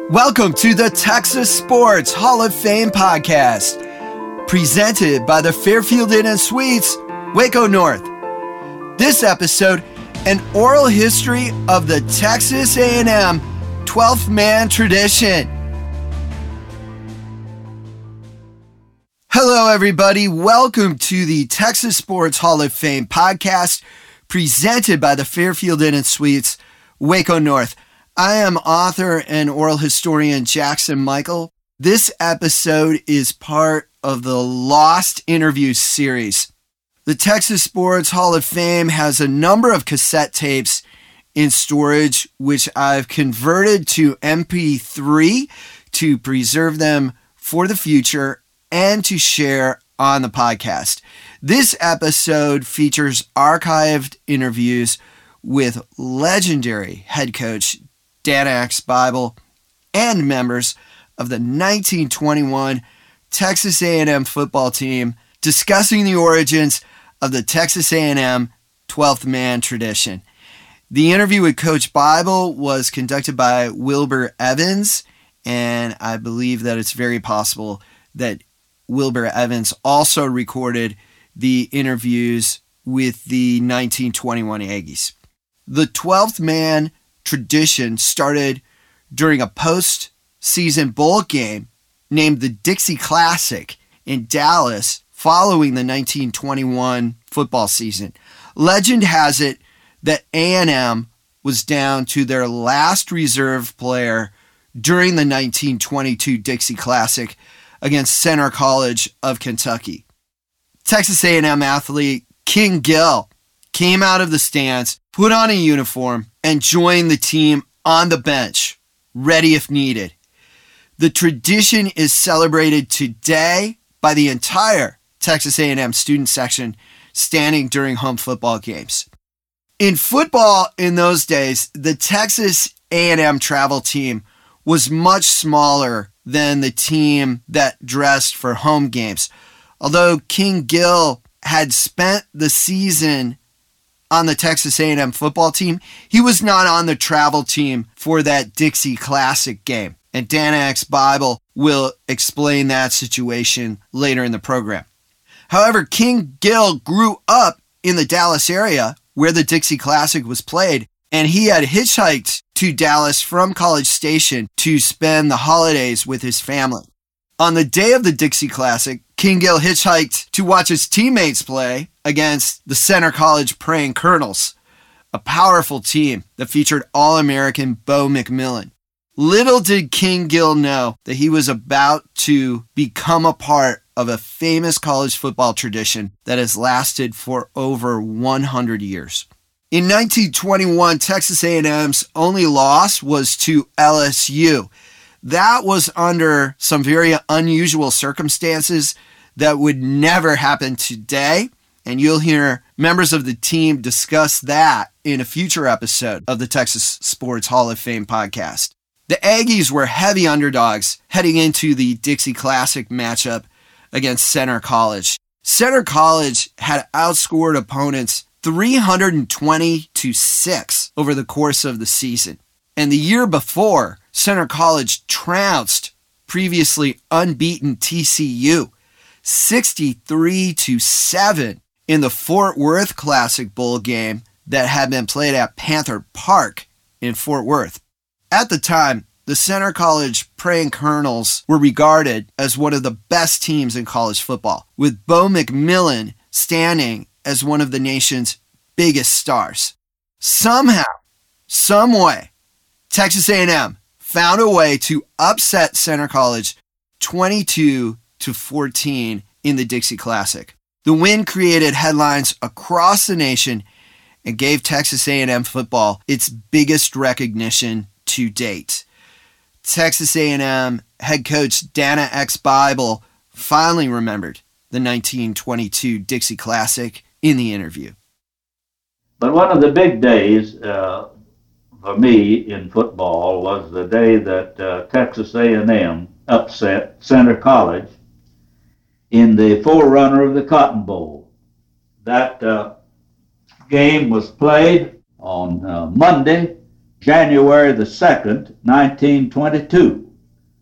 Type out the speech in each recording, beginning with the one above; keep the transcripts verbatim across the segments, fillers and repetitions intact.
Welcome to the Texas Sports Hall of Fame podcast, presented by the Fairfield Inn and Suites, Waco North. This episode, an oral history of the Texas A and M twelfth man tradition. Hello, everybody. Welcome to the Texas Sports Hall of Fame podcast, presented by the Fairfield Inn and Suites, Waco North. I am author and oral historian Jackson Michael. This episode is part of the Lost Interviews series. The Texas Sports Hall of Fame has a number of cassette tapes in storage, which I've converted to M P three to preserve them for the future and to share on the podcast. This episode features archived interviews with legendary head coach Dana X. Bible and members of the nineteen twenty-one Texas A and M football team discussing the origins of the Texas A and M twelfth man tradition. The interview with Coach Bible was conducted by Wilbur Evans, and I believe that it's very possible that Wilbur Evans also recorded the interviews with the nineteen twenty-one Aggies. The twelfth man tradition started during a post-season bowl game named the Dixie Classic in Dallas following the nineteen twenty-one football season. Legend has it that A and M was down to their last reserve player during the nineteen twenty-two Dixie Classic against Center College of Kentucky. Texas A and M athlete King Gill came out of the stands, put on a uniform, and joined the team on the bench, ready if needed. The tradition is celebrated today by the entire Texas A and M student section standing during home football games. In football in those days, the Texas A and M travel team was much smaller than the team that dressed for home games. Although King Gill had spent the season on the Texas A and M football team, he was not on the travel team for that Dixie Classic game. And Dana X. Bible will explain that situation later in the program. However, King Gill grew up in the Dallas area where the Dixie Classic was played, and he had hitchhiked to Dallas from College Station to spend the holidays with his family. On the day of the Dixie Classic, King Gill hitchhiked to watch his teammates play against the Center College Praying Colonels, a powerful team that featured All-American Bo McMillin. Little did King Gill know that he was about to become a part of a famous college football tradition that has lasted for over one hundred years. In nineteen twenty-one, Texas A and M's only loss was to L S U. That was under some very unusual circumstances that would never happen today, and you'll hear members of the team discuss that in a future episode of the Texas Sports Hall of Fame podcast. The Aggies were heavy underdogs heading into the Dixie Classic matchup against Center College. Center College had outscored opponents three hundred twenty to six over the course of the season. And the year before, Center College trounced previously unbeaten T C U sixty-three to seven in the Fort Worth Classic Bowl game that had been played at Panther Park in Fort Worth. At the time, the Center College Praying Colonels were regarded as one of the best teams in college football, with Bo McMillin standing as one of the nation's biggest stars. Somehow, some way, Texas A and M found a way to upset Center College twenty-two to fourteen in the Dixie Classic. The win created headlines across the nation and gave Texas A and M football its biggest recognition to date. Texas A and M head coach Dana X. Bible finally remembered the nineteen twenty-two Dixie Classic in the interview. But one of the big days uh, for me in football was the day that uh, Texas A and M upset Center College in the forerunner of the Cotton Bowl. That uh, game was played on uh, Monday, January the second, nineteen twenty-two.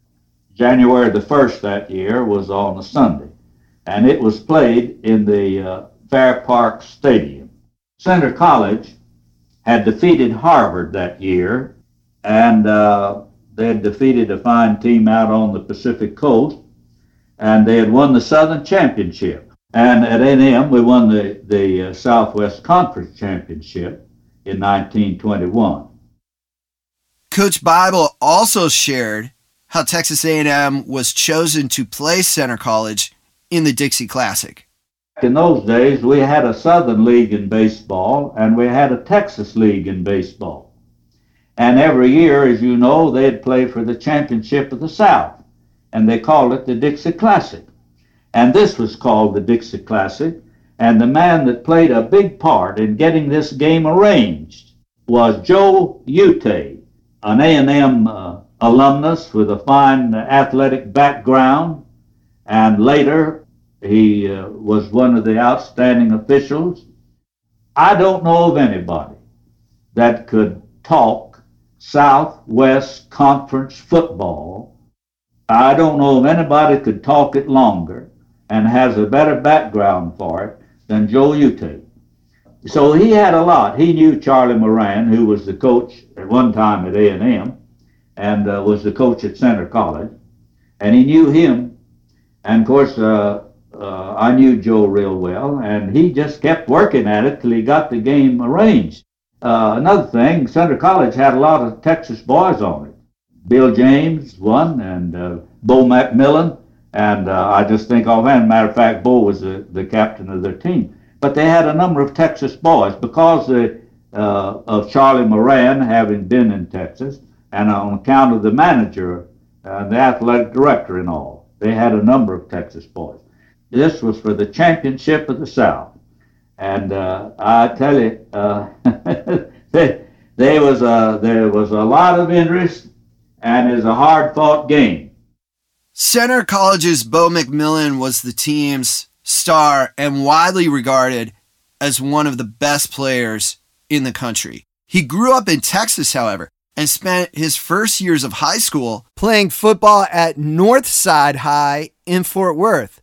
January the first that year was on a Sunday, and it was played in the uh, Fair Park Stadium. Centre College had defeated Harvard that year, and uh, they had defeated a fine team out on the Pacific Coast, and they had won the Southern Championship. And at A and M, we won the, the uh, Southwest Conference Championship in nineteen twenty-one. Coach Bible also shared how Texas A and M was chosen to play Centre College in the Dixie Classic. In those days, we had a Southern League in baseball, and we had a Texas League in baseball. And every year, as you know, they'd play for the championship of the South, and they called it the Dixie Classic. And this was called the Dixie Classic, and the man that played a big part in getting this game arranged was Joe Ute, an A and M uh, alumnus with a fine athletic background, and later he uh, was one of the outstanding officials. I don't know of anybody that could talk Southwest Conference football. I don't know of anybody that could talk it longer and has a better background for it than Joe Ute. So he had a lot. He knew Charlie Moran, who was the coach at one time at A and M and uh, was the coach at Centre College, and he knew him. And of course, uh, uh, I knew Joe real well, and he just kept working at it till he got the game arranged. Uh, another thing, Centre College had a lot of Texas boys on it. Bill James won, and uh, Bo McMillan, and uh, I just think offhand, matter of fact, Bo was the, the captain of their team. But they had a number of Texas boys because the, uh, of Charlie Moran having been in Texas, and on account of the manager and the athletic director and all. They had a number of Texas boys. This was for the championship of the South. And uh, I tell you, uh, there, there, was a, there was a lot of interest, and it's a hard-fought game. Centre College's Bo McMillan was the team's star and widely regarded as one of the best players in the country. He grew up in Texas, however, and spent his first years of high school playing football at Northside High in Fort Worth.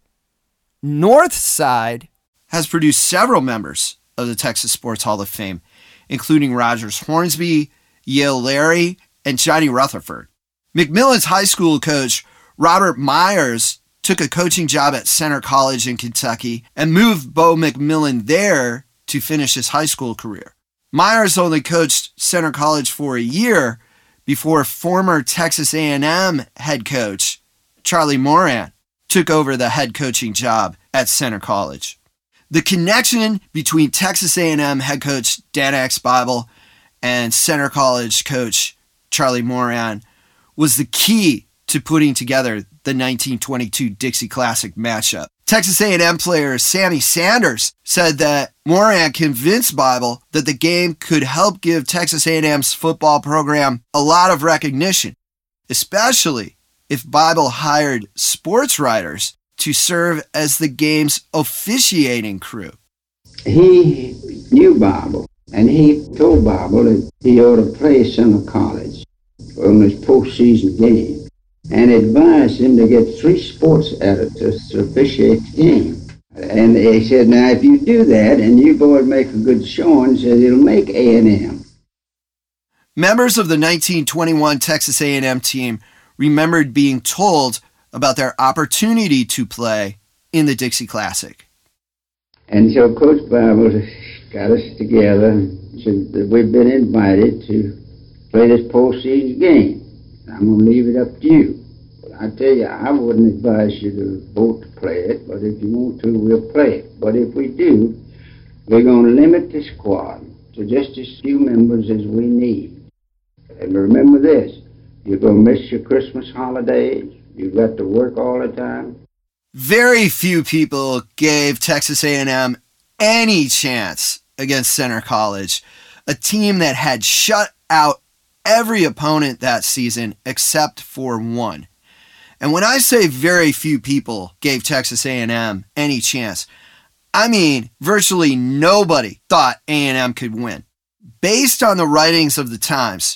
Northside has produced several members of the Texas Sports Hall of Fame, including Rogers Hornsby, Yale Larry, and Johnny Rutherford. McMillan's high school coach, Robert Myers, took a coaching job at Centre College in Kentucky and moved Bo McMillan there to finish his high school career. Myers only coached Centre College for a year before former Texas A and M head coach Charlie Moran took over the head coaching job at Centre College. The connection between Texas A and M head coach Dan X. Bible and Centre College coach Charlie Moran was the key to putting together the nineteen twenty-two Dixie Classic matchup. Texas A and M player Sammy Sanders said that Moran convinced Bible that the game could help give Texas A and M's football program a lot of recognition, especially if Bible hired sports writers to serve as the game's officiating crew. He knew Bible, and he told Bible that he ought to play Centre College on this postseason game, and advised him to get three sports editors to officiate the game. And he said, now, if you do that and you boys make a good showing, said it'll make A and M. Members of the nineteen twenty-one Texas A and M team remembered being told about their opportunity to play in the Dixie Classic. And so Coach Bible got us together and said that we've been invited to play this postseason game. I'm going to leave it up to you. But I tell you, I wouldn't advise you to vote to play it, but if you want to, we'll play it. But if we do, we're going to limit the squad to just as few members as we need. And remember this, you're going to miss your Christmas holidays. You've got to work all the time. Very few people gave Texas A and M any chance against Centre College, a team that had shut out every opponent that season except for one. And when I say very few people gave Texas A and M any chance, I mean virtually nobody thought A and M could win. Based on the writings of the Times,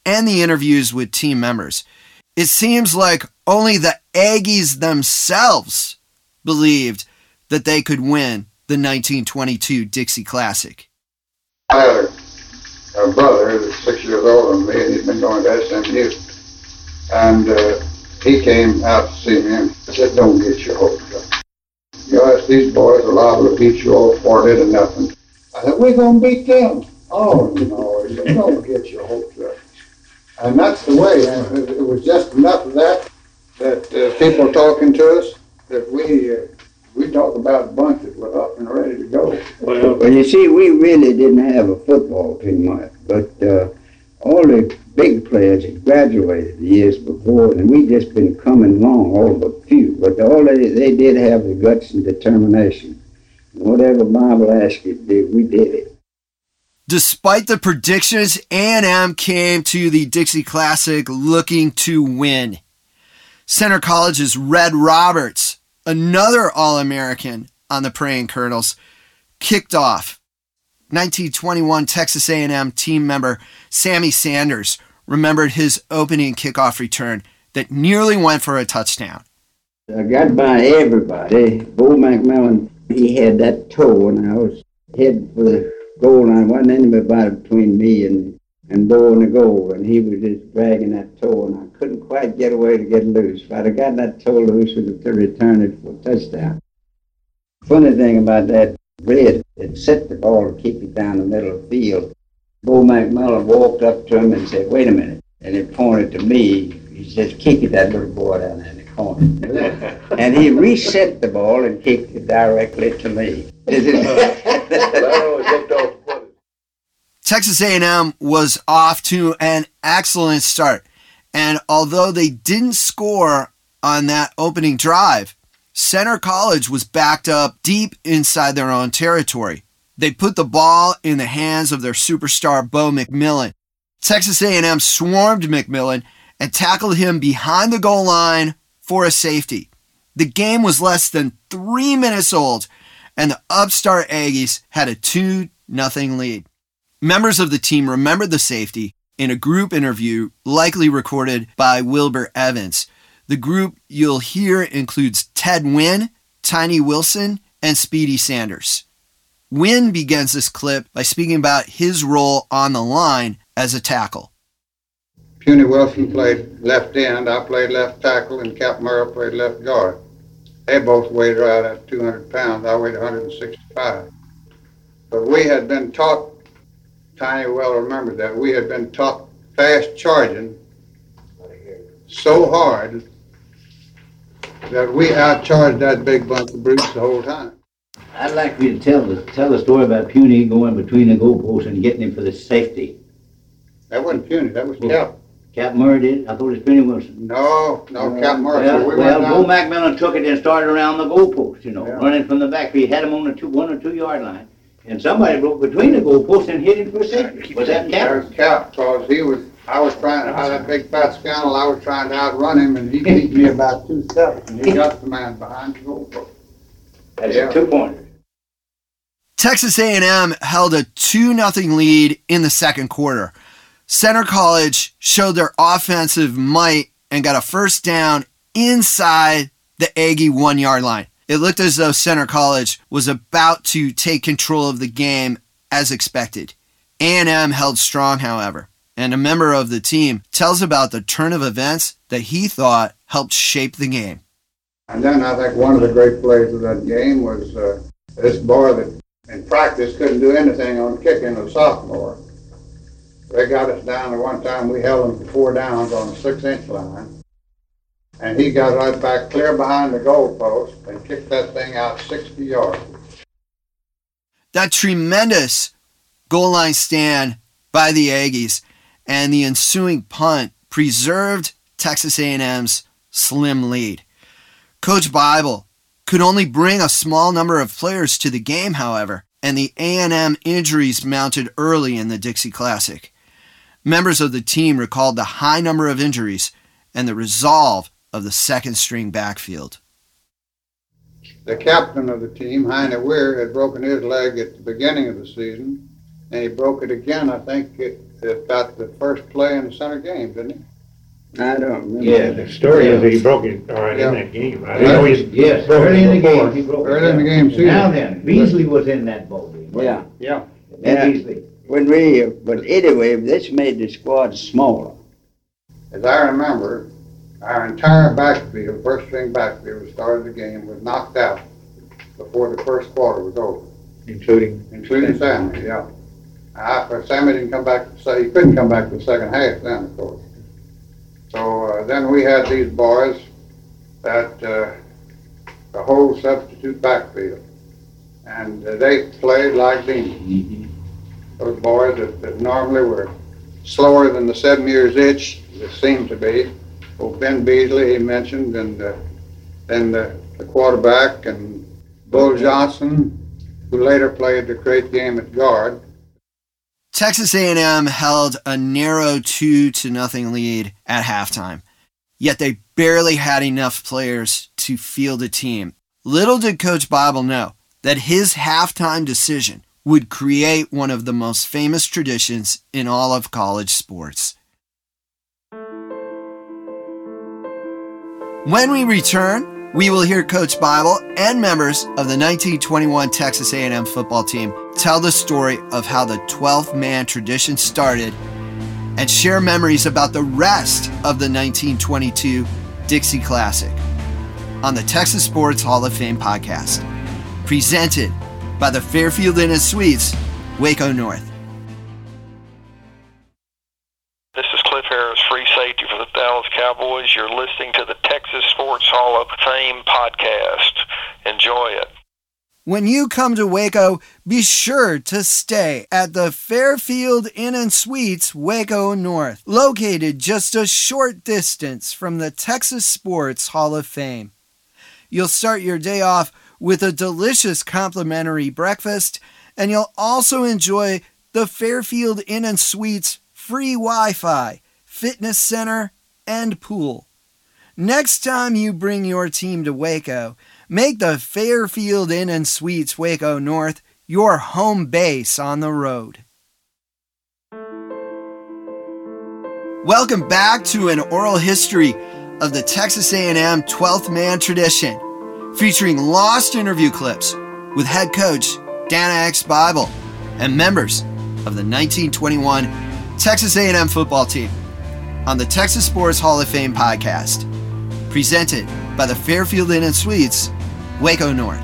and the interviews with team members. It seems like only the Aggies themselves believed that they could win the nineteen twenty-two Dixie Classic. I had a, a brother who was six years older than me, and he'd been going to S M U. And uh, he came out to see me and said, "Don't get your hopes up. You ask these boys, are liable to beat you all for it and nothing." I said, "We're going to beat them." "Oh, no, you don't get your hopes up." And that's the way. And it was just enough of that, that uh, people talking to us, that we uh, we talk about a bunch that were up and ready to go. Well, well, you see, we really didn't have a football team much, but uh, all the big players had graduated the years before, and we just been coming along, all but few. But all they, they did have the guts and determination. Whatever Bible asked you to do, we did it. Despite the predictions, A and M came to the Dixie Classic looking to win. Center College's Red Roberts, another All-American on the Praying Colonels, kicked off. nineteen twenty-one Texas A and M team member Sammy Sanders remembered his opening kickoff return that nearly went for a touchdown. I got by everybody. Bo McMillan, he had that toe, and I was heading for the goal line. Wasn't anybody between me and, and Bo and the goal, and he was just dragging that toe, and I couldn't quite get away to get loose. If I'd have gotten that toe loose, we'd have returned it for a touchdown. Funny thing about that, Red had set the ball to keep it down the middle of the field. Bo McMillan walked up to him and said, "Wait a minute," and he pointed to me. He said, "Kick it, that little boy down there in the corner." And he reset the ball and kicked it directly to me. Texas A and M was off to an excellent start, and although they didn't score on that opening drive, Center College was backed up deep inside their own territory. They put the ball in the hands of their superstar Bo McMillan. Texas A and M swarmed McMillan and tackled him behind the goal line for a safety. The game was less than three minutes old, and the upstart Aggies had a two nothing lead. Members of the team remembered the safety in a group interview likely recorded by Wilbur Evans. The group you'll hear includes Ted Wynn, Tiny Wilson, and Speedy Sanders. Wynn begins this clip by speaking about his role on the line as a tackle. Puny Wilson played left end, I played left tackle, and Cap Murrah played left guard. They both weighed right at two hundred pounds. I weighed one hundred sixty-five. But we had been taught, Tiny well remembered that, we had been taught fast charging so hard that we outcharged that big bunch of brutes the whole time. I'd like you to tell the, tell the story about Puny going between the goalposts and getting him for the safety. That wasn't Puny, that was Cap. Cap Murrah did? I thought it was Puny Wilson. No, no, uh, Cap Murrah. Well, so we well went Bo McMillan took it and started around the goalpost, you know, yeah. running from the back. He had him on the two, one or two yard line. And somebody broke between the goalposts and hit him for a safety. Was that Cap? That was Cap, because he was, I was trying to, I that big fat scoundrel, I was trying to outrun him, and he beat me about two steps, and he got the man behind the goalpost. That's yeah. a two-pointer. Texas A and M held a two nothing lead in the second quarter. Center College showed their offensive might and got a first down inside the Aggie one-yard line. It looked as though Center College was about to take control of the game as expected. A and M held strong, however, and a member of the team tells about the turn of events that he thought helped shape the game. And then I think one of the great plays of that game was uh, this boy that in practice couldn't do anything on kicking, a sophomore. They got us down to one time, we held him for four downs on a six-inch line. And he got right back clear behind the goalpost and kicked that thing out sixty yards. That tremendous goal line stand by the Aggies and the ensuing punt preserved Texas A and M's slim lead. Coach Bible could only bring a small number of players to the game, however, and the A and M injuries mounted early in the Dixie Classic. Members of the team recalled the high number of injuries and the resolve of the second-string backfield. The captain of the team, Heine Weir, had broken his leg at the beginning of the season, and he broke it again, I think, at, that got the first play in the center game, didn't he? I don't remember. Yeah, the story is that he broke it all right Yeah. in that game. I didn't know he Yes, broke early it in the before. game, he broke it. Early in the game, too. Now then, Beasley was in that ball game. Yeah. Yeah. That Yeah. Beasley. When we, but anyway, this made the squad smaller. As I remember, our entire backfield, first string backfield, who started the game, was knocked out before the first quarter was over, Including, including Sammy, yeah. After Sammy didn't come back, so he couldn't come back to the second half then, of course. So uh, then we had these boys that uh, the whole substitute backfield, and uh, they played like demons. Mm-hmm. Those boys that, that normally were slower than the seven years itch, that seemed to be. Well, Ben Beasley, he mentioned, and uh, then the, the quarterback, and Bull Johnson, who later played the great game at guard. Texas A and M held a narrow two to nothing lead at halftime, yet they barely had enough players to field a team. Little did Coach Bible know that his halftime decision would create one of the most famous traditions in all of college sports. When we return, we will hear Coach Bible and members of the nineteen twenty-one Texas A and M football team tell the story of how the twelfth man tradition started and share memories about the rest of the nineteen twenty-two Dixie Classic on the Texas Sports Hall of Fame podcast, presented by the Fairfield Inn and Suites, Waco North. This is Cliff Harris, free safety for the Dallas Cowboys. You're listening to the Texas Sports Hall of Fame podcast. Enjoy it. When you come to Waco, be sure to stay at the Fairfield Inn and Suites, Waco North, located just a short distance from the Texas Sports Hall of Fame. You'll start your day off with a delicious complimentary breakfast, and you'll also enjoy the Fairfield Inn and Suites free Wi-Fi, fitness center, and pool. Next time you bring your team to Waco, make the Fairfield Inn and Suites Waco North your home base on the road. Welcome back to an oral history of the Texas A and M twelfth man tradition, featuring lost interview clips with head coach Dana X. Bible and members of the nineteen twenty-one Texas A and M football team on the Texas Sports Hall of Fame podcast, presented by the Fairfield Inn and Suites, Waco North.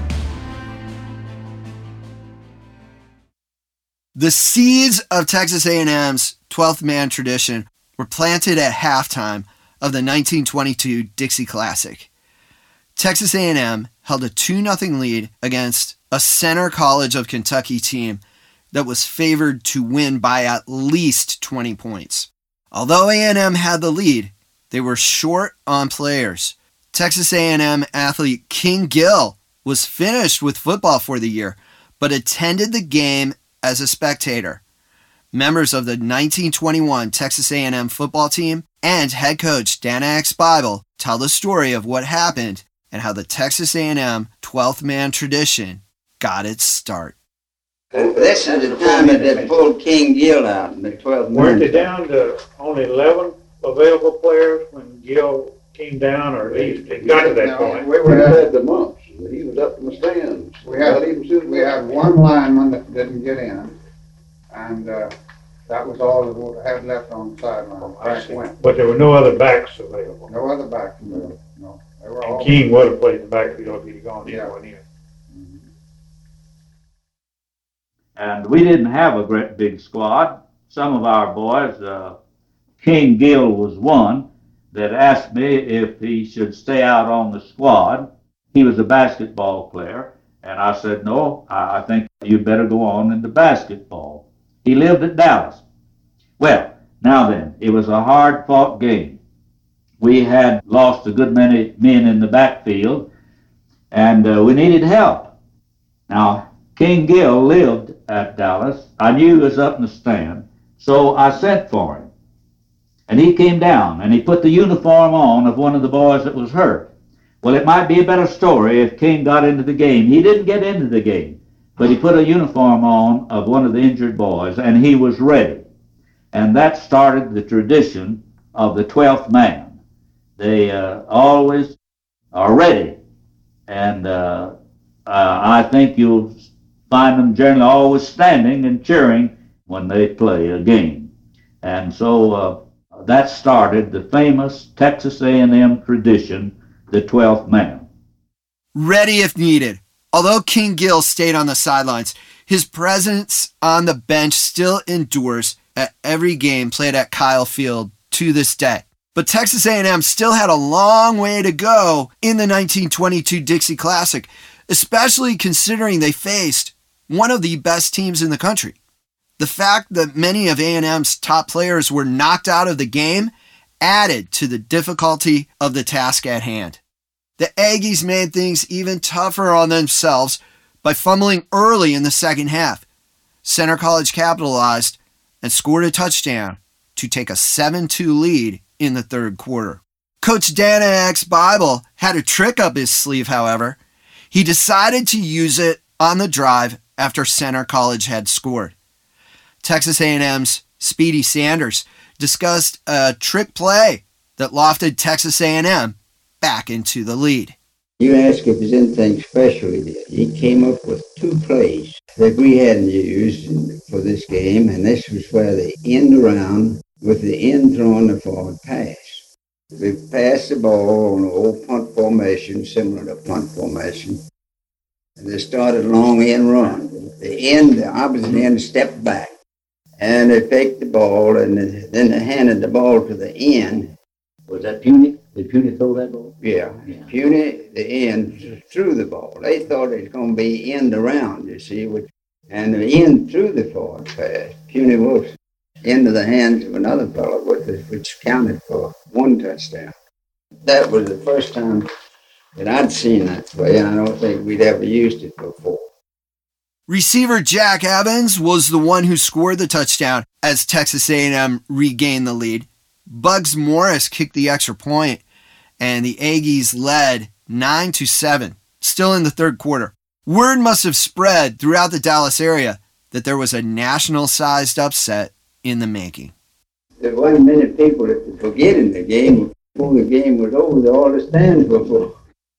The seeds of Texas A and M's twelfth man tradition were planted at halftime of the nineteen twenty-two Dixie Classic. Texas A and M held a two nothing lead against a Center College of Kentucky team that was favored to win by at least twenty points. Although A and M had the lead, they were short on players. Texas A and M athlete King Gill was finished with football for the year, but attended the game as a spectator. Members of the nineteen twenty-one Texas A and M football team and head coach Dana X. Bible tell the story of what happened and how the Texas A and M twelfth man tradition got its start. This is the time that they pulled King Gill out in the twelfth man. weren't they down to only eleven available players when Gill came down, or at least it got to that No, point? We, We we had, had the mumps. He was up in the stands. we had, Not even sitting we there. had one lineman that didn't get in, and uh, that was all that we had left on the sideline. I Back see. went. But there were no other backs available. No other back, no, no. They were all. And King would have played in the backfield if he'd gone in Yeah. one in. And we didn't have a great big squad. Some of our boys, uh, King Gill was one, that asked me if he should stay out on the squad. He was a basketball player, and I said, no, I, I think you better go on into basketball. He lived at Dallas. Well, now then, it was a hard-fought game. We had lost a good many men in the backfield, and uh, we needed help. Now, King Gill lived at Dallas. I knew he was up in the stand, so I sent for him. And he came down, and he put the uniform on of one of the boys that was hurt. Well, it might be a better story if King got into the game. He didn't get into the game, but he put a uniform on of one of the injured boys, and he was ready. And that started the tradition of the twelfth man. They uh, always are ready. And uh, uh, I think you'll find them generally always standing and cheering when they play a game. And so uh, that started the famous Texas A and M tradition, the twelfth man. Ready if needed. Although King Gill stayed on the sidelines, his presence on the bench still endures at every game played at Kyle Field to this day. But Texas A and M still had a long way to go in the nineteen twenty-two Dixie Classic, especially considering they faced one of the best teams in the country. The fact that many of A and M's top players were knocked out of the game added to the difficulty of the task at hand. The Aggies made things even tougher on themselves by fumbling early in the second half. Center College capitalized and scored a touchdown to take a seven two lead in the third quarter. Coach Dana X Bible had a trick up his sleeve, however. He decided to use it on the drive after Center College had scored. Texas A and M's Speedy Sanders discussed a trick play that lofted Texas A and M back into the lead. You asked if there's anything special he did. He came up with two plays that we hadn't used for this game, and this was where they end around with the end throwing the forward pass. We passed the ball on an old punt formation, similar to punt formation, and they started a long end run. The end, the opposite end, stepped back, and they picked the ball, and then they handed the ball to the end. Was that Puny? Did Puny throw that ball? Yeah. yeah. Puny, the end, threw the ball. They thought it was going to be end around, you see, which, and the end threw the forward pass. Puny was into the hands of another fellow, which, which counted for one touchdown. That was the first time that I'd seen that play, and I don't think we'd ever used it before. Receiver Jack Evans was the one who scored the touchdown as Texas A and M regained the lead. Bugs Morris kicked the extra point, and the Aggies led nine to seven, still in the third quarter. Word must have spread throughout the Dallas area that there was a national-sized upset in the making. There wasn't many people that were forgetting the game. Before the game was over, all the stands were full.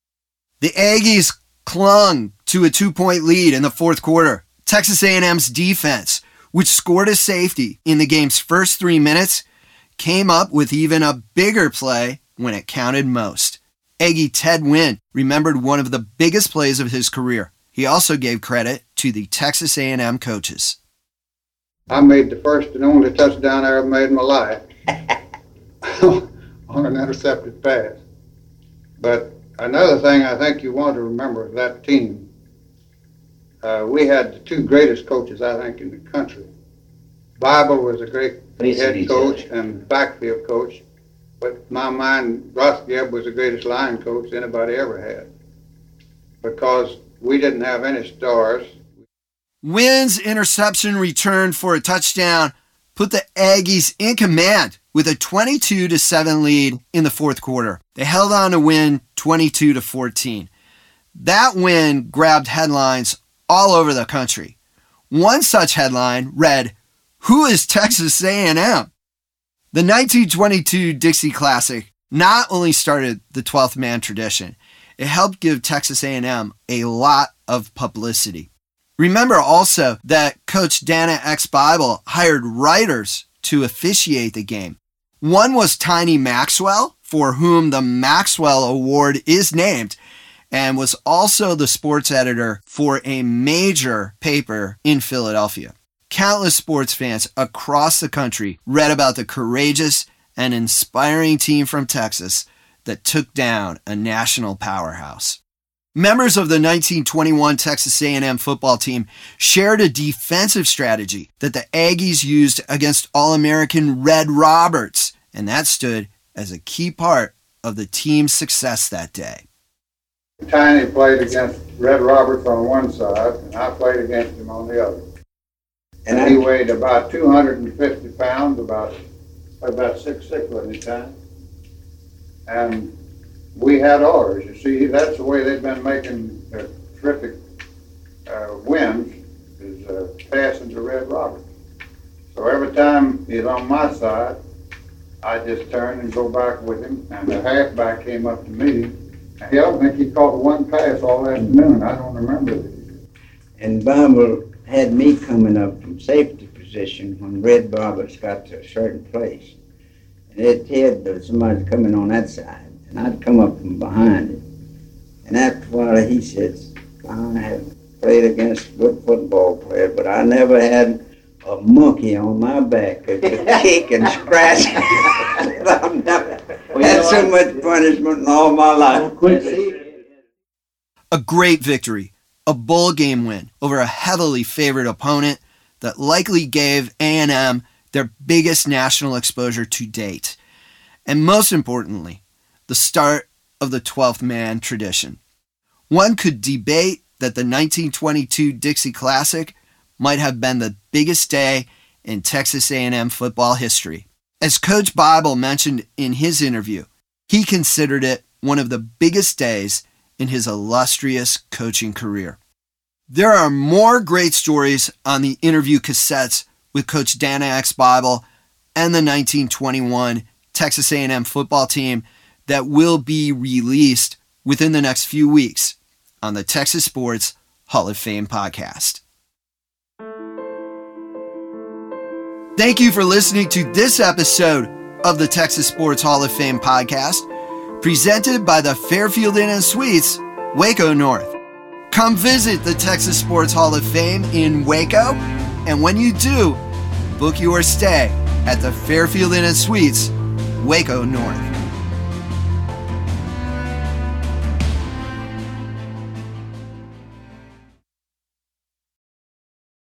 The Aggies clung to a two-point lead in the fourth quarter. Texas A and M's defense, which scored a safety in the game's first three minutes, came up with even a bigger play when it counted most. Aggie Ted Wynn remembered one of the biggest plays of his career. He also gave credit to the Texas A and M coaches. I made the first and only touchdown I ever made in my life on an intercepted pass. But another thing I think you want to remember of that team, uh, we had the two greatest coaches, I think, in the country. Bible was a great head coach and backfield coach, but in my mind, Rothgeb was the greatest line coach anybody ever had, because we didn't have any stars. Wynn's interception return for a touchdown put the Aggies in command with a twenty-two to seven lead in the fourth quarter. They held on to win twenty-two to fourteen. That win grabbed headlines all over the country. One such headline read, "Who is Texas A and M?" The nineteen twenty-two Dixie Classic not only started the twelfth man tradition, it helped give Texas A and M a lot of publicity. Remember also that Coach Dana X Bible hired writers to officiate the game. One was Tiny Maxwell, for whom the Maxwell Award is named, and was also the sports editor for a major paper in Philadelphia. Countless sports fans across the country read about the courageous and inspiring team from Texas that took down a national powerhouse. Members of the nineteen twenty-one Texas A and M football team shared a defensive strategy that the Aggies used against All-American Red Roberts, and that stood as a key part of the team's success that day. Tiny played against Red Roberts on one side, and I played against him on the other. And he weighed about two hundred fifty pounds, about about six six, wasn't he, Tiny? And we had ours. You see, that's the way they've been making uh, terrific uh, wins, is uh, passing to Red Roberts. So every time he's on my side, I just turn and go back with him, and the halfback came up to me. I don't think he caught one pass all afternoon. I don't remember it. And Bible had me coming up from safety position when Red Roberts got to a certain place. And it had uh, somebody coming on that side, and I'd come up from behind it. And after a while he says, I have played against good football players, but I never had a monkey on my back that could kick and scratch. I've never had so much punishment in all my life. A great victory, a bowl game win over a heavily favored opponent that likely gave A and M their biggest national exposure to date. And most importantly, the start of the twelfth man tradition. One could debate that the nineteen twenty-two Dixie Classic might have been the biggest day in Texas A and M football history. As Coach Bible mentioned in his interview, he considered it one of the biggest days in his illustrious coaching career. There are more great stories on the interview cassettes with Coach Dana X. Bible and the nineteen twenty-one Texas A and M football team that will be released within the next few weeks on the Texas Sports Hall of Fame podcast. Thank you for listening to this episode of the Texas Sports Hall of Fame podcast, presented by the Fairfield Inn and Suites, Waco North. Come visit the Texas Sports Hall of Fame in Waco, and when you do, book your stay at the Fairfield Inn and Suites, Waco North.